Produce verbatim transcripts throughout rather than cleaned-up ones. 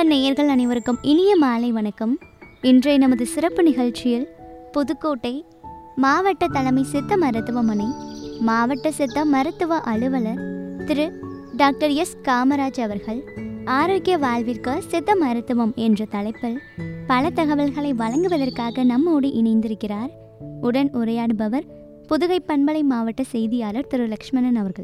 அன்பான நேயர்கள் அனைவருக்கும் இனிய மாலை வணக்கம். இன்றைய நமது சிறப்பு நிகழ்ச்சியில் புதுக்கோட்டை மாவட்ட தலைமை சித்த மருத்துவமனை மாவட்ட சித்த மருத்துவ அலுவலர் திரு டாக்டர் எஸ் காமராஜ் அவர்கள் ஆரோக்கிய வாழ்விற்கு சித்த மருத்துவம் என்ற தலைப்பில் பல தகவல்களை வழங்குவதற்காக நம்மோடு இணைந்திருக்கிறார். உடன் உரையாடுபவர் புதுகை பண்பலை மாவட்ட செய்தியாளர் திரு லக்ஷ்மணன் அவர்கள்.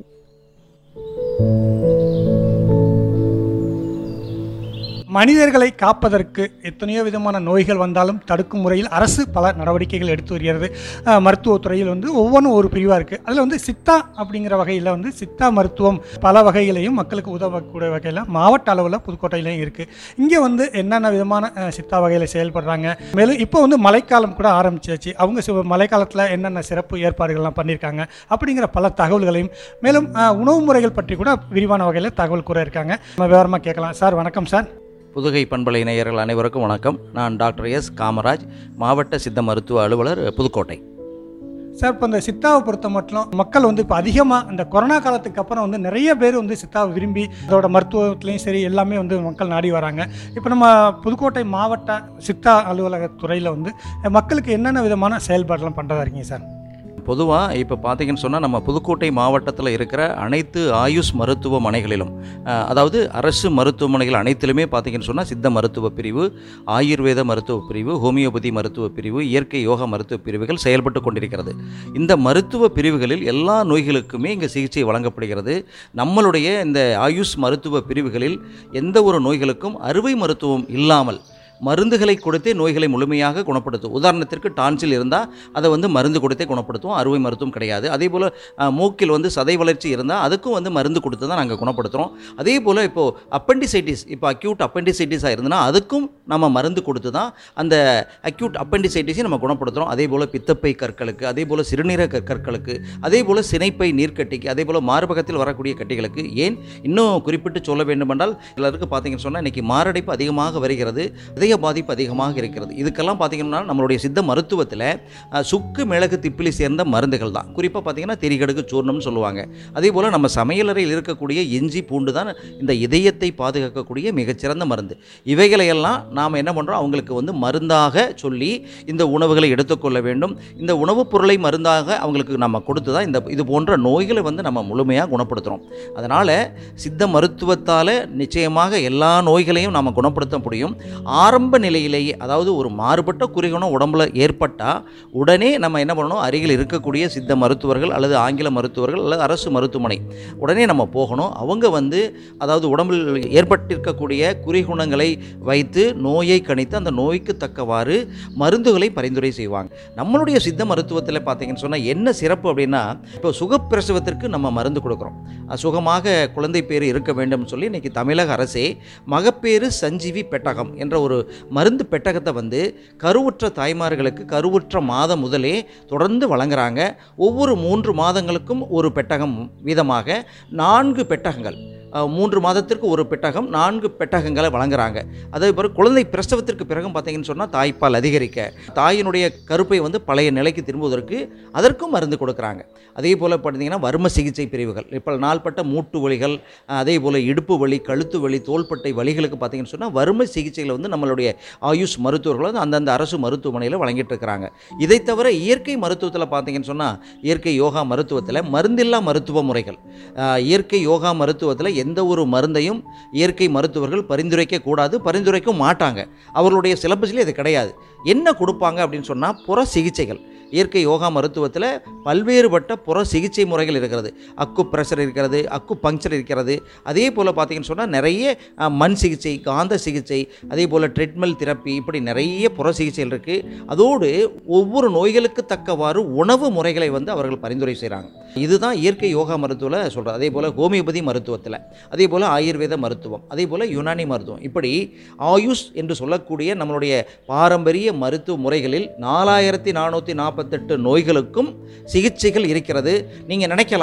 மனிதர்களை காப்பதற்கு எத்தனையோ விதமான நோய்கள் வந்தாலும் தடுக்கும் முறையில் அரசு பல நடவடிக்கைகள் எடுத்து வருகிறது. மருத்துவத்துறையில் வந்து ஒவ்வொன்றும் ஒரு பிரிவாக இருக்குது. அதில் வந்து சித்தா அப்படிங்கிற வகையில் வந்து சித்தா மருத்துவம் பல வகைகளையும் மக்களுக்கு உதவக்கூடிய வகையில் மாவட்ட அளவில் புதுக்கோட்டையிலையும் இருக்குது. இங்கே வந்து என்னென்ன விதமான சித்தா வகையில் செயல்படுறாங்க, மேலும் இப்போ வந்து மழைக்காலம் கூட ஆரம்பிச்சாச்சு. அவங்க மழைக்காலத்தில் என்னென்ன சிறப்பு ஏற்பாடுகள்லாம் பண்ணியிருக்காங்க அப்படிங்கிற பல தகவல்களையும், மேலும் உணவு முறைகள் பற்றி கூட விரிவான வகையில் தகவல் கூற இருக்காங்க. நம்ம விவரமாக கேட்கலாம். சார் வணக்கம். சார், புதுகை பண்பலை நேயர்கள் அனைவருக்கும் வணக்கம். நான் டாக்டர் எஸ் காமராஜ், மாவட்ட சித்த மருத்துவ அலுவலர், புதுக்கோட்டை. சார், இப்போ இந்த சித்தாவை பொறுத்த மட்டும் மக்கள் வந்து இப்போ அதிகமாக இந்த கொரோனா காலத்துக்கு அப்புறம் வந்து நிறைய பேர் வந்து சித்தாவை விரும்பி அதோட மருத்துவத்துலேயும் சரி எல்லாமே வந்து மக்கள் நாடி வராங்க. இப்போ நம்ம புதுக்கோட்டை மாவட்ட சித்தா அலுவலகத்துறையில் வந்து மக்களுக்கு என்னென்ன விதமான செயல்பாடுலாம் பண்ணுறதா இருக்கீங்க சார்? பொதுவாக இப்போ பார்த்தீங்கன்னு சொன்னால் நம்ம புதுக்கோட்டை மாவட்டத்தில் இருக்கிற அனைத்து ஆயுஷ் மருத்துவமனைகளிலும், அதாவது அரசு மருத்துவமனைகள் அனைத்திலுமே பார்த்தீங்கன்னு சொன்னால் சித்த மருத்துவ பிரிவு, ஆயுர்வேத மருத்துவ பிரிவு, ஹோமியோபதி மருத்துவ பிரிவு, இயற்கை யோகா மருத்துவ பிரிவுகள் செயல்பட்டு கொண்டிருக்கிறது. இந்த மருத்துவ பிரிவுகளில் எல்லா நோய்களுக்குமே இங்கே சிகிச்சை வழங்கப்படுகிறது. நம்மளுடைய இந்த ஆயுஷ் மருத்துவ பிரிவுகளில் எந்த ஒரு நோய்களுக்கும் அறுவை மருத்துவம் இல்லாமல் மருந்துகளை கொடுத்தே நோய்களை முழுமையாக குணப்படுத்தும். உதாரணத்திற்கு டான்சில் இருந்தால் அதை வந்து மருந்து கொடுத்தே குணப்படுத்துவோம், அறுவை மருத்துவம் கிடையாது. அதே போல் மூக்கில் வந்து சதை வளர்ச்சி இருந்தால் அதுக்கும் வந்து மருந்து கொடுத்து தான் நாங்கள் குணப்படுத்துகிறோம். அதே போல் இப்போது அப்பெண்டிசைட்டிஸ், இப்போ அக்யூட் அப்பெண்டிசைட்டிஸாக இருந்ததுன்னா அதுக்கும் நம்ம மருந்து கொடுத்து தான் அந்த அக்யூட் அப்பெண்டிசைட்டிஸையும் நம்ம குணப்படுத்துகிறோம். அதே போல் பித்தப்பை கற்களுக்கு, அதே போல் சிறுநீரக கற்களுக்கு, அதே போல் சினைப்பை நீர்க்கட்டிக்கு, அதே போல் மார்பகத்தில் வரக்கூடிய கட்டிகளுக்கு, ஏன் இன்னும் குறிப்பிட்டு சொல்ல வேண்டுமென்றால் சிலருக்கு பார்த்தீங்கன்னு சொன்னால் இன்றைக்கி மாரடைப்பு அதிகமாக வருகிறது, இதய பாதிப்பு அதிகமாக இருக்கிறது. இதுக்கெல்லாம் பார்த்தீங்கன்னா நம்மளுடைய சித்த மருத்துவத்தில் சுக்கு மிளகு திப்பிலி சேர்ந்த மருந்துகள் தான். குறிப்பாக பார்த்தீங்கன்னா திரிகடுகு சூர்ணம்னு சொல்லுவாங்க. அதே போல் நம்ம சமையலறையில் இருக்கக்கூடிய இஞ்சி பூண்டு தான் இந்த இதயத்தை பாதுகாக்கக்கூடிய மிகச்சிறந்த மருந்து. இவைகளையெல்லாம் நாம் என்ன பண்ணுறோம், அவங்களுக்கு வந்து மருந்தாக சொல்லி இந்த உணவுகளை எடுத்துக்கொள்ள வேண்டும். இந்த உணவுப் பொருளை மருந்தாக அவங்களுக்கு நம்ம கொடுத்து தான் இந்த இது போன்ற நோய்களை வந்து நம்ம முழுமையாக குணப்படுத்துகிறோம். அதனால் சித்த மருத்துவத்தால் நிச்சயமாக எல்லா நோய்களையும் நம்ம குணப்படுத்த முடியும். ஆரம்ப நிலையிலேயே, அதாவது ஒரு மாறுபட்ட குறிகுணம் உடம்புல ஏற்பட்டால் உடனே நம்ம என்ன பண்ணணும், அருகில் இருக்கக்கூடிய சித்த மருத்துவர்கள் அல்லது ஆங்கில மருத்துவர்கள் அல்லது அரசு மருத்துவமனை உடனே நம்ம போகணும். அவங்க வந்து அதாவது உடம்பில் ஏற்பட்டிருக்கக்கூடிய குறிகுணங்களை வைத்து நோயை கணித்து அந்த நோய்க்கு தக்கவாறு மருந்துகளை பரிந்துரை செய்வாங்க. நம்மளுடைய சித்த மருத்துவத்தில் பார்த்தீங்கன்னு சொன்னால் என்ன சிறப்பு அப்படின்னா, இப்போ சுகப்பிரசவத்திற்கு நம்ம மருந்து கொடுக்குறோம். சுகமாக குழந்தை பேர் இருக்க வேண்டும் சொல்லி இன்றைக்கி தமிழக அரசே மகப்பேறு சஞ்சீவி பெட்டகம் என்ற ஒரு மருந்து பெட்டகத்தை வந்து கருவுற்ற தாய்மார்களுக்கு கருவுற்ற மாதம் முதலே தொடர்ந்து வழங்குறாங்க. ஒவ்வொரு மூன்று மாதங்களுக்கும் ஒரு பெட்டகம் வீதமாக நான்கு பெட்டகங்கள், மூன்று மாதத்திற்கு ஒரு பெட்டகம், நான்கு பெட்டகங்களை வழங்குறாங்க. அதே போல் குழந்தை பிரசவத்திற்கு பிறகும் பார்த்தீங்கன்னு சொன்னால் தாய்ப்பால் அதிகரிக்க, தாயினுடைய கருப்பை வந்து பழைய நிலைக்கு திரும்புவதற்கு அதற்கும் மருந்து கொடுக்குறாங்க. அதே போல் பார்த்தீங்கன்னா வர்ம சிகிச்சை பிரிவுகள், இப்போ நாள்பட்ட மூட்டு வலிகள், அதே போல் இடுப்பு வலி, கழுத்து வலி, தோள்பட்டை வலிகளுக்கு பார்த்தீங்கன்னு சொன்னால் வர்ம சிகிச்சைகளை வந்து நம்மளுடைய ஆயுஷ் மருத்துவர்கள் வந்து அந்தந்த அரசு மருத்துவமனையில் வழங்கிட்டு இருக்கிறாங்க. இதை தவிர இயற்கை மருத்துவத்தில் பார்த்தீங்கன்னு சொன்னால் இயற்கை யோகா மருத்துவத்தில் மருந்தில்லா மருத்துவ முறைகள், இயற்கை யோகா மருத்துவத்தில் எந்த ஒரு மருந்தையும் இயற்கை மருத்துவர்கள் பரிந்துரைக்க கூடாது, பரிந்துரைக்க மாட்டாங்க. அவர்களுடைய சிலபஸ்லேயே இது கிடையாது. என்ன கொடுப்பாங்க அப்படின்னு சொன்னால் புற சிகிச்சைகள். இயற்கை யோகா மருத்துவத்தில் பல்வேறுபட்ட புற சிகிச்சை முறைகள் இருக்கிறது. அக்கு பிரஷர் இருக்கிறது, அக்கு பங்க்சர் இருக்கிறது. அதே போல் பார்த்தீங்கன்னு சொன்னால் நிறைய மண் சிகிச்சை, காந்த சிகிச்சை, அதே போல் ட்ரெட்மில் தெரப்பி, இப்படி நிறைய புற சிகிச்சைகள் இருக்குது. அதோடு ஒவ்வொரு நோய்களுக்கு தக்கவாறு உணவு முறைகளை வந்து அவர்கள் பரிந்துரை செய்கிறாங்க. இதுதான் இயற்கை யோகா மருத்துவத்தில் சொல்கிறது. அதே போல் ஹோமியோபதி மருத்துவத்தில், அதே போல் ஆயுர்வேத மருத்துவம், அதே போல் யுனானி மருத்துவம், இப்படி ஆயுஷ் என்று சொல்லக்கூடிய நம்மளுடைய பாரம்பரிய மருத்துவ முறைகளில் நாலாயிரத்தி நானூற்றி நாற்பத்தெட்டு நோய்களுக்கும் சிகிச்சைகள் இருக்கிறது. நீங்கள் நினைக்கலாம்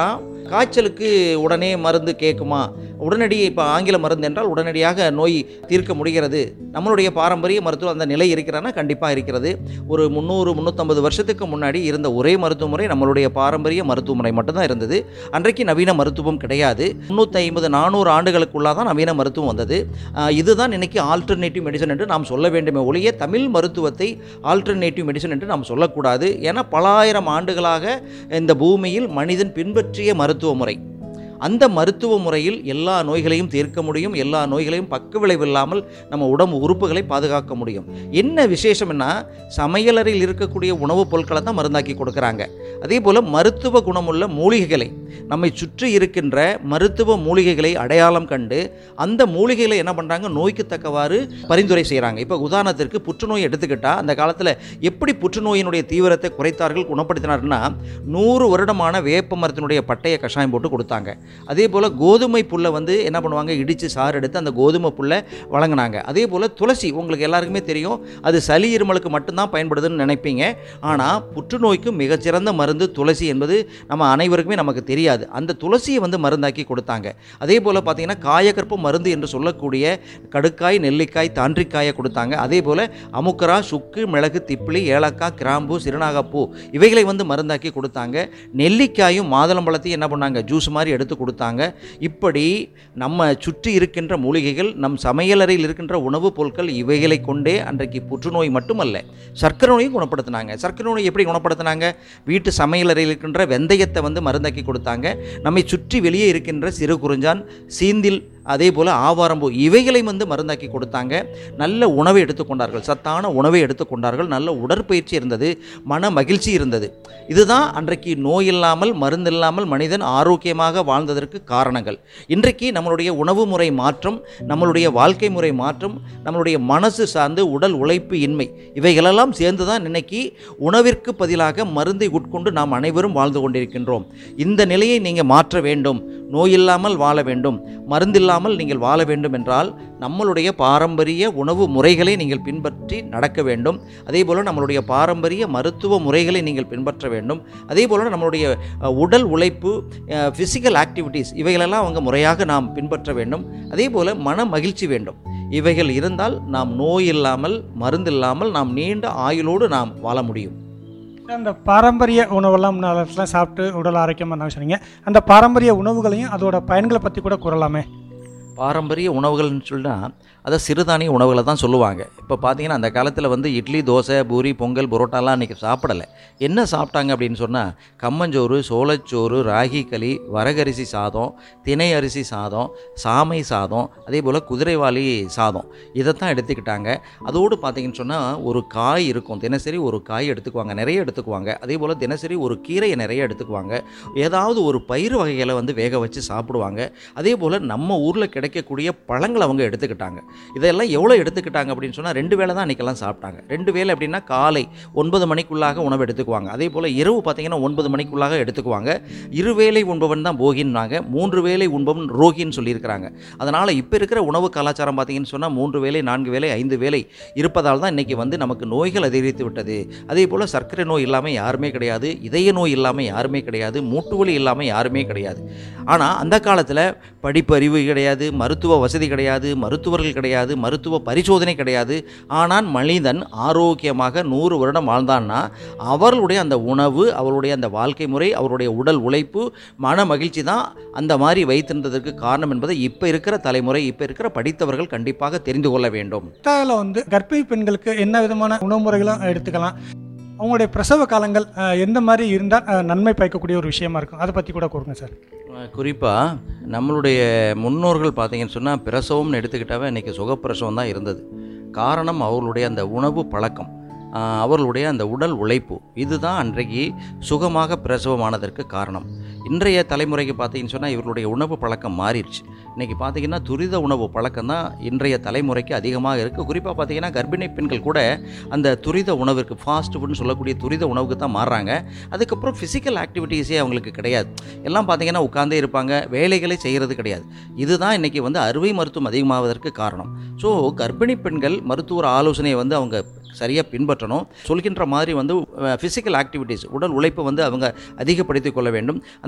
காய்ச்சலுக்கு உடனே மருந்து கேட்குமா? உடனடி இப்போ ஆங்கில மருந்து என்றால் உடனடியாக நோய் தீர்க்க முடிகிறது. நம்மளுடைய பாரம்பரிய மருத்துவம் அந்த நிலை இருக்கிறான்னா கண்டிப்பாக இருக்கிறது. ஒரு முந்நூறு முந்நூற்றம்பது வருஷத்துக்கு முன்னாடி இருந்த ஒரே மருத்துவ முறை நம்மளுடைய பாரம்பரிய மருத்துவ முறை மட்டும்தான் இருந்தது. அன்றைக்கு நவீன மருத்துவம் கிடையாது. முந்நூற்றி ஐம்பது நானூறு ஆண்டுகளுக்குள்ளாக தான் நவீன மருத்துவம் வந்தது. இதுதான் இன்னைக்கு ஆல்டர்னேட்டிவ் மெடிசன் என்று நாம் சொல்ல வேண்டுமே ஒழிய தமிழ் மருத்துவத்தை ஆல்டர்னேட்டிவ் மெடிசன் என்று நாம் சொல்லக்கூடாது. ஏன்னா பல ஆயிரம் ஆண்டுகளாக இந்த பூமியில் மனிதன் பின்பற்றிய மருத்துவ முறை, அந்த மருத்துவ முறையில் எல்லா நோய்களையும் தீர்க்க முடியும். எல்லா நோய்களையும் பக்க விளைவில்லாமல் நம்ம உடம்பு உறுப்புகளை பாதுகாக்க முடியும். என்ன விசேஷம்னா சமையலறையில் இருக்கக்கூடிய உணவுப் பொருட்களை தான் மருந்தாக்கி கொடுக்குறாங்க. அதே போல் மருத்துவ குணமுள்ள மூலிகைகளை, நம்மை சுற்றி இருக்கின்ற மருத்துவ மூலிகைகளை அடையாளம் கண்டு அந்த மூலிகைகளை என்ன பண்ணுறாங்க, நோய்க்கு தக்கவாறு பரிந்துரை செய்கிறாங்க. இப்போ உதாரணத்திற்கு புற்றுநோய் எடுத்துக்கிட்டால் அந்த காலத்தில் எப்படி புற்றுநோயினுடைய தீவிரத்தை குறைத்தார்கள், குணப்படுத்தினார்னா நூறு வருடமான வேப்ப மரத்தினுடைய பட்டையை கஷாயம் போட்டு கொடுத்தாங்க. அதே போல் கோதுமை புல்லை வந்து என்ன பண்ணுவாங்க, இடித்து சாறு எடுத்து அந்த கோதுமை புல்லை வழங்கினாங்க. அதே போல் துளசி, உங்களுக்கு எல்லாருக்குமே தெரியும், அது சளி இருமலுக்கு மட்டும்தான் பயன்படுதுன்னு நினைப்பீங்க. ஆனால் புற்றுநோய்க்கு மிகச்சிறந்த மருந்து துளசி என்பது நம்ம அனைவருக்குமே நமக்கு தெரியாது. அந்த துளசியை வந்து மருந்தாக்கி கொடுத்தாங்க. அதே போல் பார்த்தீங்கன்னா காயக்கற்ப மருந்து என்று சொல்லக்கூடிய கடுக்காய், நெல்லிக்காய், தாண்டிக்காயை கொடுத்தாங்க. அதே போல் அமுக்கரா, சுக்கு, மிளகு, திப்பிலி, ஏலக்காய், கிராம்பு, சிறுநாகப்பூ இவைகளை வந்து மருந்தாக்கி கொடுத்தாங்க. நெல்லிக்காயும் மாதுளம்பழத்தையும் என்ன பண்ணாங்க, ஜூஸ் மாதிரி எடுத்து கொடுத்தாங்க. இப்படி நம்ம சுற்றி இருக்கின்ற மூலிகைகள், நம் சமையலறையில் இருக்கின்ற உணவுப் பொருட்கள் இவைகளை கொண்டே அன்றைக்கு புற்றுநோய் மட்டுமல்ல சர்க்கரை நோயும் குணப்படுத்தினாங்க. சர்க்கரை நோய் எப்படி குணப்படுத்தினாங்க, வீட்டு சமையலறையில் இருக்கின்ற வெந்தயத்தை வந்து மருந்தாக்கி கொடுத்தாங்க. நம்மை சுற்றி வெளியே இருக்கின்ற சிறு குறிஞ்சான், சீந்தில், அதே போல் ஆவாரம்பூ இவைகளை வந்து மருந்தாக்கி கொடுத்தாங்க. நல்ல உணவை எடுத்துக்கொண்டார்கள், சத்தான உணவை எடுத்துக்கொண்டார்கள். நல்ல உடற்பயிற்சி இருந்தது, மன மகிழ்ச்சி இருந்தது. இதுதான் அன்றைக்கு நோய் இல்லாமல் மருந்து இல்லாமல் மனிதன் ஆரோக்கியமாக வாழ்ந்ததற்கு காரணங்கள். இன்றைக்கு நம்மளுடைய உணவு முறை மாற்றம், நம்மளுடைய வாழ்க்கை முறை மாற்றம், நம்மளுடைய மனசு சார்ந்து உடல் உழைப்பு இன்மை இவைகளெல்லாம் சேர்ந்து தான் இன்னைக்கு உணவிற்கு பதிலாக மருந்தை உட்கொண்டு நாம் அனைவரும் வாழ்ந்து கொண்டிருக்கின்றோம். இந்த நிலையை நீங்கள் மாற்ற வேண்டும். நோய் இல்லாமல் வாழ வேண்டும், மருந்தில்லாமல் நீங்கள் வாழ வேண்டும் என்றால் நம்மளுடைய பாரம்பரிய உணவு முறைகளை நீங்கள் பின்பற்றி நடக்க வேண்டும். அதே போல் நம்மளுடைய பாரம்பரிய மருத்துவ முறைகளை நீங்கள் பின்பற்ற வேண்டும். அதே போல் நம்மளுடைய உடல் உழைப்பு, ஃபிசிக்கல் ஆக்டிவிட்டீஸ் இவைகளெல்லாம் அவங்க முறையாக நாம் பின்பற்ற வேண்டும். அதே போல் மன மகிழ்ச்சி வேண்டும். இவைகள் இருந்தால் நாம் நோய் இல்லாமல் மருந்து இல்லாமல் நாம் நீண்ட ஆயுளோடு நாம் வாழ முடியும். அந்த பாரம்பரிய உணவெல்லாம் முன்னெல்லாம் சாப்பிட்டு உடல் ஆரோக்கியமாக சொன்னீங்க. அந்த பாரம்பரிய உணவுகளையும் அதோட பயன்களை பற்றி கூட கூறலாமே. பாரம்பரிய உணவுகள்னு சொன்னால் அதை சிறுதானிய உணவுகளை தான் சொல்லுவாங்க. இப்போ பார்த்தீங்கன்னா அந்த காலத்தில் வந்து இட்லி, தோசை, பூரி, பொங்கல், பரோட்டாலாம் அன்றைக்கி சாப்பிடலை. என்ன சாப்பிட்டாங்க அப்படின்னு சொன்னால் கம்மஞ்சோறு, சோளச்சோறு, ராகி களி, வரகரிசி சாதம், திணை அரிசி சாதம், சாமை சாதம், அதே போல் குதிரைவாலி சாதம் இதைத்தான் எடுத்துக்கிட்டாங்க. அதோடு பார்த்தீங்கன்னு சொன்னால் ஒரு காய் இருக்கும், தினசரி ஒரு காய் எடுத்துக்குவாங்க, நிறைய எடுத்துக்குவாங்க. அதே போல் தினசரி ஒரு கீரையை நிறைய எடுத்துக்குவாங்க. ஏதாவது ஒரு பயிர் வகைகளை வந்து வேக வச்சு சாப்பிடுவாங்க. அதே போல் நம்ம ஊரில் கிடைக்கக்கூடிய பழங்களை அவங்க எடுத்துக்கிட்டாங்க. இதெல்லாம் எவ்வளோ எடுத்துக்கிட்டாங்க அப்படின்னு சொன்னால் ரெண்டு வேளை தான் அன்றைக்கெல்லாம் சாப்பிட்டாங்க. ரெண்டு வேளை அப்படின்னா காலை ஒன்பது மணிக்குள்ளாக உணவு எடுத்துக்குவாங்க. அதே போல் இரவு பார்த்தீங்கன்னா ஒன்பது மணிக்குள்ளாக எடுத்துக்குவாங்க. இருவேளை உண்பவன் தான் போகின்னாங்க, மூன்று வேளை உண்பவன் ரோகின்னு சொல்லியிருக்கிறாங்க. அதனால் இப்போ இருக்கிற உணவு கலாச்சாரம் பார்த்தீங்கன்னு சொன்னால் மூன்று வேளை, நான்கு வேளை, ஐந்து வேளை இருப்பதால் தான் இன்றைக்கி வந்து நமக்கு நோய்கள் அதிகரித்து விட்டது. அதே போல் சர்க்கரை நோய் இல்லாமல் யாருமே கிடையாது, இதய நோய் இல்லாமல் யாருமே கிடையாது, மூட்டு வலி இல்லாமல் யாருமே கிடையாது. ஆனால் அந்த காலத்தில் படிப்பறிவு கிடையாது, மருத்துவ வசதி கிடையாது, மருத்துவர்கள் கிடையாது, மருத்துவ பரிசோதனை கிடையாது. ஆனால் மனிதன் ஆரோக்கியமாக நூறு வருடம் வாழ்ந்தான்னா அவர்களுடைய அந்த உணவு, அவருடைய அந்த வாழ்க்கை முறை, அவருடைய உடல் உழைப்பு, மன மகிழ்ச்சி தான் அந்த மாதிரி வைத்திருந்ததற்கு காரணம் என்பதை இப்போ இருக்கிற தலைமுறை, இப்போ இருக்கிற படித்தவர்கள் கண்டிப்பாக தெரிந்து கொள்ள வேண்டும். இதில் வந்து கர்ப்பிணி பெண்களுக்கு என்ன விதமான உணவு முறைகளும் எடுத்துக்கலாம், அவங்களுடைய பிரசவ காலங்கள் எந்த மாதிரி இருந்தால் நன்மை பயக்கக்கூடிய ஒரு விஷயமா இருக்கும், அதை பற்றி கூட கூறுங்க சார். குறிப்பாக நம்மளுடைய முன்னோர்கள் பார்த்தீங்கன்னு சொன்னால் பிரசவம்னு எடுத்துக்கிட்டாவே இன்றைக்கி சுகப்பிரசவம் தான் இருந்தது. காரணம் அவர்களுடைய அந்த உணவு பழக்கம், அவர்களுடைய அந்த உடல் உழைப்பு, இதுதான் அன்றைக்கு சுகமாக பிரசவமானதற்கு காரணம். இன்றைய தலைமுறைக்கு பார்த்தீங்கன்னு சொன்னால் இவர்களுடைய உணவு பழக்கம் மாறிடுச்சு. இன்றைக்கி பார்த்தீங்கன்னா துரித உணவு பழக்கம் தான் இன்றைய தலைமுறைக்கு அதிகமாக இருக்குது. குறிப்பாக பார்த்தீங்கன்னா கர்ப்பிணி பெண்கள் கூட அந்த துரித உணவிற்கு, ஃபாஸ்ட் ஃபுட்னு சொல்லக்கூடிய துரித உணவுக்கு தான் மாறுறாங்க. அதுக்கப்புறம் ஃபிசிக்கல் ஆக்டிவிட்டீஸே அவங்களுக்கு கிடையாது. எல்லாம் பார்த்தீங்கன்னா உட்கார்ந்தே இருப்பாங்க, வேலைகளை செய்கிறது கிடையாது. இதுதான் இன்றைக்கி வந்து அறுவை மருத்துவம் அதிகமாவதற்கு காரணம். ஸோ கர்ப்பிணி பெண்கள் மருத்துவர் ஆலோசனையை வந்து அவங்க சரியாக பின்பற்றணும். சொல்கின்ற மாதிரி வந்து ஃபிசிக்கல் ஆக்டிவிட்டீஸ், உடல் உழைப்பை வந்து அவங்க அதிகப்படுத்திக் கொள்ள வேண்டும். அந்த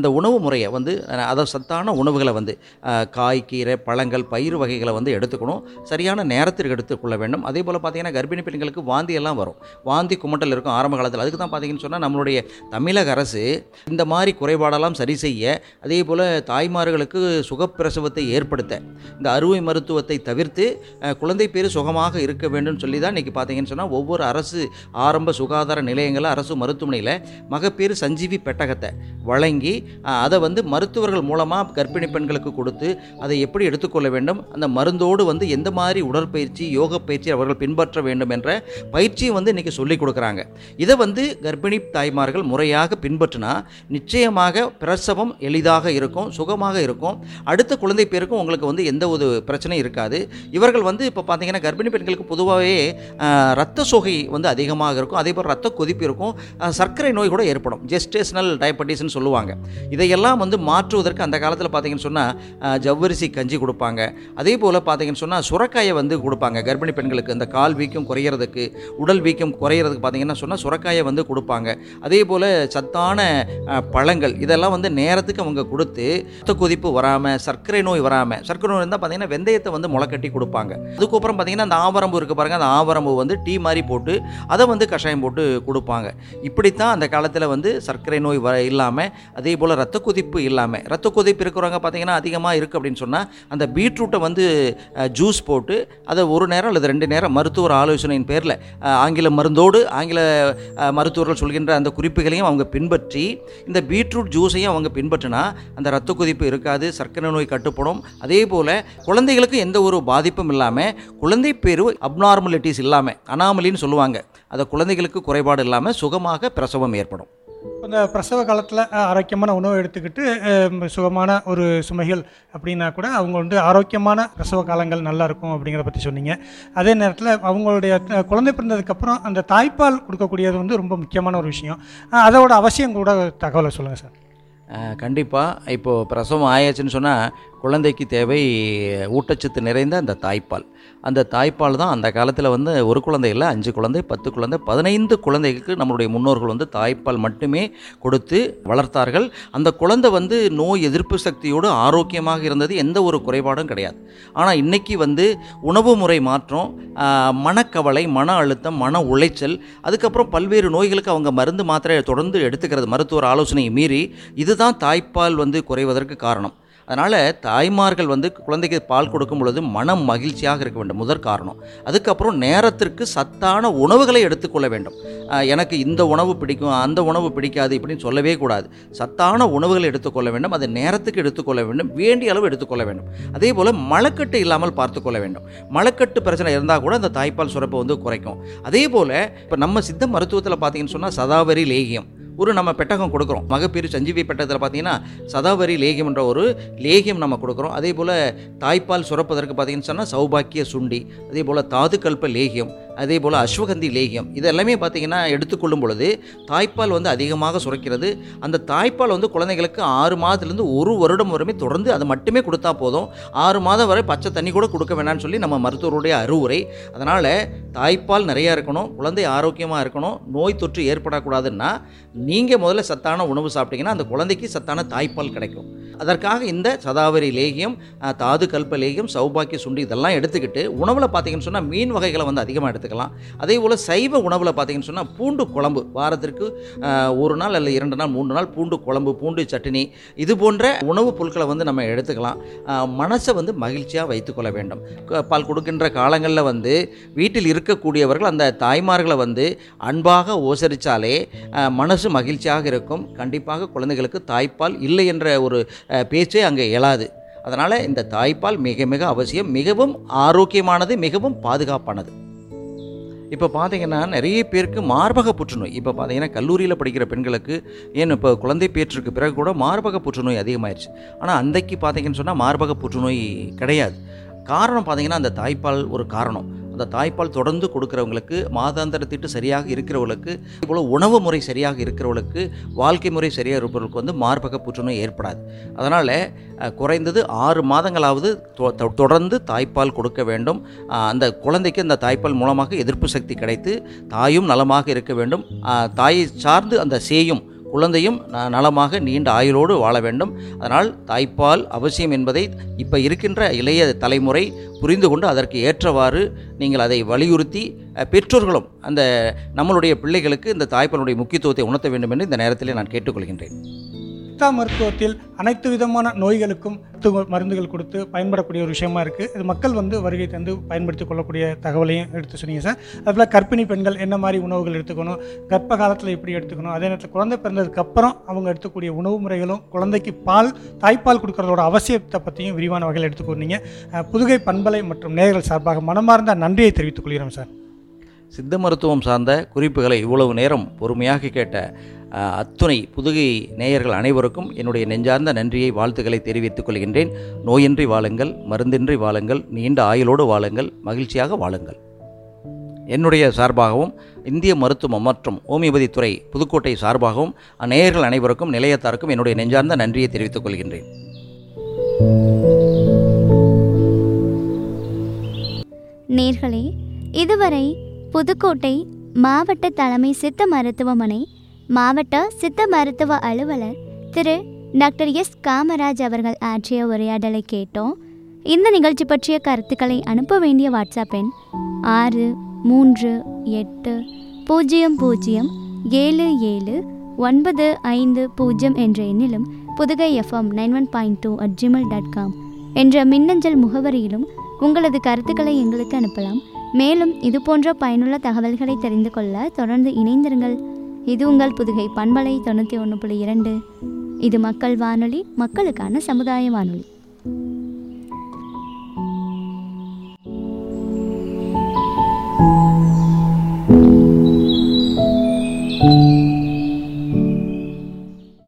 அந்த உணவு முறையை வந்து அதை சத்தான உணவுகளை வந்து காய் கீரை பழங்கள் பயிர் வகைகளை வந்து எடுத்துக்கணும், சரியான நேரத்திற்கு எடுத்துக்கொள்ள வேண்டும். அதே போல் பார்த்திங்கன்னா கர்ப்பிணி பெண்களுக்கு வாந்தி எல்லாம் வரும், வாந்தி குமட்டல் இருக்கும் ஆரம்ப காலத்தில். அதுக்கு தான் பார்த்திங்கன்னு சொன்னால் நம்மளுடைய தமிழக அரசு இந்த மாதிரி குறைபாடெல்லாம் சரி செய்ய, அதே போல் தாய்மார்களுக்கு சுகப்பிரசவத்தை ஏற்படுத்த, இந்த அறுவை மருத்துவத்தை தவிர்த்து குழந்தை பேர் சுகமாக இருக்க வேண்டும் சொல்லி தான் இன்றைக்கி பார்த்திங்கன்னு சொன்னால் ஒவ்வொரு அரசு ஆரம்ப சுகாதார நிலையங்களில் அரசு மருத்துவமனையில் மகப்பேறு சஞ்சீவி பெட்டகத்தை வழங்கி அதை வந்து மருத்துவர்கள் மூலமாக கர்ப்பிணி பெண்களுக்கு கொடுத்து அதை எப்படி எடுத்துக்கொள்ள வேண்டும், அந்த மருந்தோடு வந்து எந்த மாதிரி உடற்பயிற்சி யோக பயிற்சி அவர்கள் பின்பற்ற வேண்டும் என்ற பயிற்சியை வந்து இன்றைக்கி சொல்லிக் கொடுக்குறாங்க. இதை வந்து கர்ப்பிணி தாய்மார்கள் முறையாக பின்பற்றினா நிச்சயமாக பிரசவம் எளிதாக இருக்கும், சுகமாக இருக்கும். அடுத்த குழந்தை பேருக்கும் உங்களுக்கு வந்து எந்த ஒரு பிரச்சனையும் இருக்காது. இவர்கள் வந்து இப்போ பார்த்தீங்கன்னா கர்ப்பிணி பெண்களுக்கு பொதுவாகவே ரத்த சோகை வந்து அதிகமாக இருக்கும், அதே போல் ரத்த கொதிப்பு இருக்கும், சர்க்கரை நோய் கூட ஏற்படும், ஜெஸ்டேஷனல் டயபெட்டிஸ்ன்னு சொல்லுவாங்க. இதையெல்லாம் வந்து மாற்றுவதற்கு அந்த காலத்தில் பார்த்தீங்கன்னு சொன்னால் ஜவ்வரிசி கஞ்சி கொடுப்பாங்க. அதே போல் பார்த்தீங்கன்னு சொன்னால் சுரக்காயை வந்து கொடுப்பாங்க கர்ப்பிணி பெண்களுக்கு. இந்த கால் வீக்கம் குறையிறதுக்கு, உடல் வீக்கம் குறையிறதுக்கு பார்த்தீங்கன்னா சொன்னால் சுரக்காயை வந்து கொடுப்பாங்க. அதே போல் சத்தான பழங்கள் இதெல்லாம் வந்து நேரத்துக்கு அவங்க கொடுத்து ரத்த கொதிப்பு வராமல், சர்க்கரை நோய் வராமல், சர்க்கரை நோய் இருந்தால் பார்த்தீங்கன்னா வெந்தயத்தை வந்து முளைக்கட்டி கொடுப்பாங்க. அதுக்கப்புறம் பார்த்தீங்கன்னா அந்த ஆவரம்பு இருக்குது பாருங்கள், அந்த ஆவரம்பு வந்து டீ மாதிரி போட்டு அதை வந்து கஷாயம் போட்டு கொடுப்பாங்க. இப்படித்தான் அந்த காலத்தில் வந்து சர்க்கரை நோய் வர இல்லாமல், அதே போல் ரத்த கொதிப்பு இல்லாமல், ரத்த கொதிப்பு இருக்கிறவங்க பார்த்தீங்கன்னா அதிகமாக இருக்குது அப்படின்னு சொன்னால் அந்த பீட்ரூட்டை வந்து ஜூஸ் போட்டு அதை ஒரு நேரம் அல்லது ரெண்டு நேரம் மருத்துவர் ஆலோசனையின் பேரில் ஆங்கில மருந்தோடு ஆங்கில மருத்துவர்கள் சொல்கின்ற அந்த குறிப்புகளையும் அவங்க பின்பற்றி இந்த பீட்ரூட் ஜூஸையும் அவங்க பின்பற்றினா அந்த ரத்த கொதிப்பு இருக்காது, சர்க்கரை நோய் கட்டுப்படும். அதே போல் குழந்தைகளுக்கு எந்த ஒரு பாதிப்பும் இல்லாமல், குழந்தை பேரு அப்நார்மலிட்டிஸ் இல்லாமல், அனாமலின்னு சொல்லுவாங்க, அந்த குழந்தைகளுக்கு குறைபாடு இல்லாமல் சுகமாக பிரசவம் ஏற்படும். இந்த பிரசவ காலத்தில் ஆரோக்கியமான உணவு எடுத்துக்கிட்டு சுகமான ஒரு சுமைகள் அப்படின்னா கூட அவங்க வந்து ஆரோக்கியமான பிரசவ காலங்கள் நல்லா இருக்கும் அப்படிங்கிறத பற்றி சொன்னீங்க. அதே நேரத்தில் அவங்களுடைய குழந்தை பிறந்ததுக்கப்புறம் அந்த தாய்ப்பால் கொடுக்கக்கூடியது வந்து ரொம்ப முக்கியமான ஒரு விஷயம். அதோட அவசியம் கூட தகவலை சொல்லுங்கள் சார். கண்டிப்பாக இப்போது பிரசவம் ஆயாச்சுன்னு சொன்னால் குழந்தைக்கு தேவை ஊட்டச்சத்து நிறைந்த அந்த தாய்ப்பால். அந்த தாய்ப்பால் தான் அந்த காலத்தில் வந்து ஒரு குழந்தை இல்லை, அஞ்சு குழந்தை, பத்து குழந்தை, பதினைந்து குழந்தைகளுக்கு நம்மளுடைய முன்னோர்கள் வந்து தாய்ப்பால் மட்டுமே கொடுத்து வளர்த்தார்கள். அந்த குழந்தை வந்து நோய் எதிர்ப்பு சக்தியோடு ஆரோக்கியமாக இருந்தது, எந்த ஒரு குறைபாடும் கிடையாது. ஆனால் இன்றைக்கி வந்து உணவு முறை மாற்றம், மனக்கவலை, மன அழுத்தம், மன உளைச்சல், அதுக்கப்புறம் பல்வேறு நோய்களுக்கு அவங்க மருந்து மாத்திரை தொடர்ந்து எடுத்துக்கிறது மருத்துவர் ஆலோசனையை மீறி, இதுதான் தாய்ப்பால் வந்து குறைவதற்கு காரணம். அதனால் தாய்மார்கள் வந்து குழந்தைக்கு பால் கொடுக்கும் பொழுது மனம் மகிழ்ச்சியாக இருக்க வேண்டும், முதற் காரணம். அதுக்கப்புறம் நேரத்திற்கு சத்தான உணவுகளை எடுத்துக்கொள்ள வேண்டும். எனக்கு இந்த உணவு பிடிக்கும், அந்த உணவு பிடிக்காது இப்படின்னு சொல்லவே கூடாது. சத்தான உணவுகளை எடுத்துக்கொள்ள வேண்டும், அதை நேரத்துக்கு எடுத்துக்கொள்ள வேண்டும், வேண்டிய அளவு எடுத்துக்கொள்ள வேண்டும். அதே போல் மலக்கட்டு இல்லாமல் பார்த்துக்கொள்ள வேண்டும். மலக்கட்டு பிரச்சனை இருந்தால் கூட அந்த தாய்ப்பால் சுரப்பை வந்து குறைக்கும். அதே போல் இப்போ நம்ம சித்த மருத்துவத்தில் பார்த்தீங்கன்னு சொன்னால் சதாவரி லேகியம் ஒரு நம்ம பெட்டகம் கொடுக்குறோம். மகப்பேறு சஞ்சீவி பெட்டகத்தில் பார்த்தீங்கன்னா சதாவரி லேகியம் என்ற ஒரு லேகியம் நம்ம கொடுக்குறோம். அதே போல் தாய்ப்பால் சுரப்பதற்கு பார்த்தீங்கன்னு சொன்னால் சௌபாக்கிய சுண்டி, அதே போல் தாதுக்கல்ப லேகியம், அதே போல் அஸ்வகந்தி லேகியம், இதெல்லாமே பார்த்திங்கன்னா எடுத்துக்கொள்ளும் பொழுது தாய்ப்பால் வந்து அதிகமாக சுரக்கிறது. அந்த தாய்ப்பால் வந்து குழந்தைகளுக்கு ஆறு மாதத்துலேருந்து ஒரு வருடம் வரைமே தொடர்ந்து அது மட்டுமே கொடுத்தா போதும். ஆறு மாதம் வரை பச்சை தண்ணி கூட கொடுக்க வேணாம்னு சொல்லி நம்ம மருத்துவருடைய அறிவுரை. அதனால் தாய்ப்பால் நிறையா இருக்கணும், குழந்தை ஆரோக்கியமாக இருக்கணும், நோய் தொற்று ஏற்படக்கூடாதுன்னா நீங்கள் முதல்ல சத்தான உணவு சாப்பிட்டீங்கன்னா அந்த குழந்தைக்கு சத்தான தாய்ப்பால் கிடைக்கும். அதற்காக இந்த சதாவரி லேகியம், தாது கல்ப லேகியம், சௌபாக்கிய சுண்டி இதெல்லாம் எடுத்துக்கிட்டு உணவில் பார்த்தீங்கன்னு சொன்னால் மீன் வகைகளை வந்து அதிகமாக எடுத்துக்கலாம். அதே போல் சைவ உணவில் பார்த்தீங்கன்னு சொன்னால் பூண்டு குழம்பு வாரத்திற்கு ஒரு நாள் அல்ல இரண்டு நாள் மூன்று நாள் பூண்டு குழம்பு, பூண்டு சட்னி, இது போன்ற உணவுப் பொருட்களை வந்து நம்ம எடுத்துக்கலாம். மனசை வந்து மகிழ்ச்சியாக வைத்துக்கொள்ள வேண்டும். பால் கொடுக்கின்ற காலங்களில் வந்து வீட்டில் இருக்கக்கூடியவர்கள் அந்த தாய்மார்களை வந்து அன்பாக ஓசரித்தாலே மனசு மகிழ்ச்சியாக இருக்கும். கண்டிப்பாக குழந்தைகளுக்கு தாய்ப்பால் இல்லை என்ற ஒரு பேச்சே அங்கே எழாது. அதனால் இந்த தாய்ப்பால் மிக மிக அவசியம், மிகவும் ஆரோக்கியமானது, மிகவும் பாதுகாப்பானது. இப்போ பார்த்தீங்கன்னா நிறைய பேருக்கு மார்பக புற்றுநோய், இப்போ பார்த்தீங்கன்னா கல்லூரியில் படிக்கிற பெண்களுக்கு ஏன் இப்போ குழந்தை பேற்றுக்கு பிறகு கூட மார்பக புற்றுநோய் அதிகமாகிடுச்சு. ஆனால் அன்றைக்கு பார்த்தீங்கன்னு சொன்னால் மார்பக புற்றுநோய் கிடையாது. காரணம் பார்த்தீங்கன்னா அந்த தாய்ப்பால் ஒரு காரணம். அந்த தாய்ப்பால் தொடர்ந்து கொடுக்குறவங்களுக்கு, மாதாந்திர திட்டு சரியாக இருக்கிறவங்களுக்கு, இவ்வளோ உணவு முறை சரியாக இருக்கிறவங்களுக்கு, வாழ்க்கை முறை சரியாக இருப்பவர்களுக்கு வந்து மார்பக புற்றுநோய் ஏற்படாது. அதனால் குறைந்தது ஆறு மாதங்களாவது தொடர்ந்து தாய்ப்பால் கொடுக்க வேண்டும். அந்த குழந்தைக்கு அந்த தாய்ப்பால் மூலமாக எதிர்ப்பு சக்தி கிடைத்து தாயும் நலமாக இருக்க வேண்டும். தாயை சார்ந்து அந்த சேயும் குழந்தையும் ந- நலமாக நீண்ட ஆயுளோடு வாழ வேண்டும். அதனால் தாய்ப்பால் அவசியம் என்பதை இப்போ இருக்கின்ற இளைய தலைமுறை புரிந்து கொண்டு அதற்கு ஏற்றவாறு நீங்கள் அதை வலியுறுத்தி அஹ், பெற்றோர்களும் அந்த நம்மளுடைய பிள்ளைகளுக்கு இந்த தாய்ப்பாலுடைய முக்கியத்துவத்தை உணர்த்த வேண்டும் என்று இந்த நேரத்தில் நான் கேட்டுக்கொள்கின்றேன். சித்தா மருத்துவத்தில் அனைத்து விதமான நோய்களுக்கும் மருத்துவ மருந்துகள் கொடுத்து பயன்படக்கூடிய ஒரு விஷயமா இருக்குது. இது மக்கள் வந்து வருகை தந்து பயன்படுத்தி கொள்ளக்கூடிய தகவலையும் எடுத்து சொன்னீங்க சார். அதுபோல் கர்ப்பிணி பெண்கள் என்ன மாதிரி உணவுகள் எடுத்துக்கணும், கர்ப்ப காலத்தில் எப்படி எடுத்துக்கணும், அதே நேரத்தில் குழந்தை பிறந்ததுக்கு அப்புறம் அவங்க எடுத்துக்கூடிய உணவு முறைகளும் குழந்தைக்கு பால் தாய்ப்பால் கொடுக்கறதோட அவசியத்தை பற்றியும் விரிவான வகையில் எடுத்துக்கொண்டீங்க. அஹ், புதுகை பண்பலை மற்றும் நேயர்கள் சார்பாக மனமார்ந்த நன்றியை தெரிவித்துக் கொள்கிறோம் சார். சித்த மருத்துவம் சார்ந்த குறிப்புகளை இவ்வளவு நேரம் பொறுமையாக கேட்ட அஹ், அத்துணை புதுகை நேயர்கள் அனைவருக்கும் என்னுடைய நெஞ்சார்ந்த நன்றியை வாழ்த்துக்களை தெரிவித்துக் கொள்கின்றேன். நோயின்றி வாழுங்கள், மருந்தின்றி வாழுங்கள், நீண்ட ஆயுளோடு வாழுங்கள், மகிழ்ச்சியாக வாழுங்கள். என்னுடைய சார்பாகவும் இந்திய மருத்துவம் மற்றும் ஹோமியோபதி துறை புதுக்கோட்டை சார்பாகவும் நேயர்கள் அனைவருக்கும் நிலையத்தாருக்கும் என்னுடைய நெஞ்சார்ந்த நன்றியை தெரிவித்துக் கொள்கின்றேன். நேர்களே, இதுவரை புதுக்கோட்டை மாவட்ட தலைமை சித்த மருத்துவமனை மாவட்ட சித்த மருத்துவ அலுவலர் திரு டாக்டர் எஸ் காமராஜ் அவர்கள் ஆற்றிய உரையாடலை கேட்டோம். இந்த நிகழ்ச்சி பற்றிய கருத்துக்களை அனுப்ப வேண்டிய வாட்ஸ்அப் எண் ஆறு மூன்று எட்டு பூஜ்ஜியம் பூஜ்ஜியம் ஏழு ஏழு ஒன்பது ஐந்து பூஜ்ஜியம் என்ற எண்ணிலும் Pudhugai FM nine one point two at Gmail dot com என்ற மின்னஞ்சல் முகவரியிலும் உங்களது கருத்துக்களை எங்களுக்கு அனுப்பலாம். மேலும் இது போன்ற பயனுள்ள தகவல்களை தெரிந்து கொள்ள தொடர்ந்து இணைந்திருங்கள். இது உங்கள் புதுகை பண்பலை தொண்ணூற்றி ஒன்று புள்ளி இரண்டு. இது மக்கள் வானொலி, மக்களுக்கான சமுதாய வானொலி.